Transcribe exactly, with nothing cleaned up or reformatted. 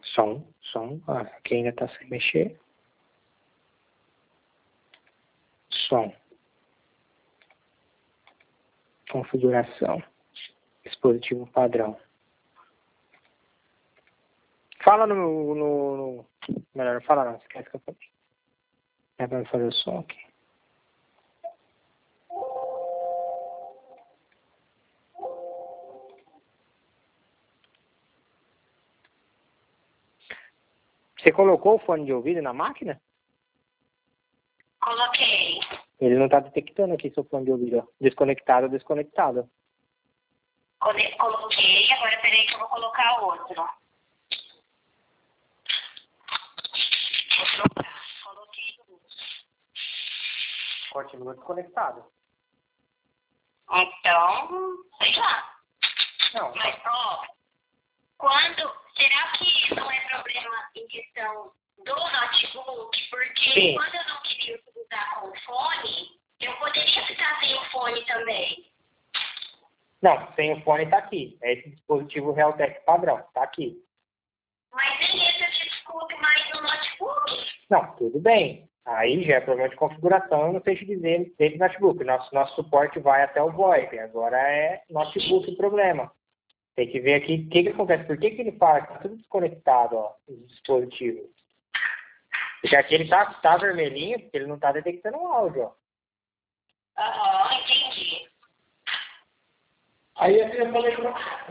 Som, som. Ah, aqui ainda está sem mexer. Som. Configuração. Dispositivo padrão. Fala no... no, no... Melhor não falar não, esquece que eu falei. É para fazer o som aqui. Você colocou o fone de ouvido na máquina? Coloquei. Ele não está detectando aqui seu fone de ouvido. Ó. Desconectado, desconectado. Coloquei, agora peraí que eu vou colocar outro. Vou trocar. Coloquei tudo. Continua desconectado. Então, sei lá. Não. Mas, ó, quando... Será que não é problema em questão do notebook? Porque Sim. quando eu não queria usar com o fone, eu poderia ficar sem o fone também. Não, sem o fone está aqui. É esse dispositivo Realtek padrão. Está aqui. Mas nem esse eu te escuto mais no notebook. Não, tudo bem. Aí já é problema de configuração, eu não sei te dizer dentro do notebook. Nosso, nosso suporte vai até o VoIP. Agora é notebook o problema. Tem que ver aqui o que, que acontece. Por que, que ele fala que está tudo desconectado, ó, os dispositivos? Porque aqui ele está tá vermelhinho, porque ele não está detectando o áudio, ó. Aham, entendi. Aí eu falei,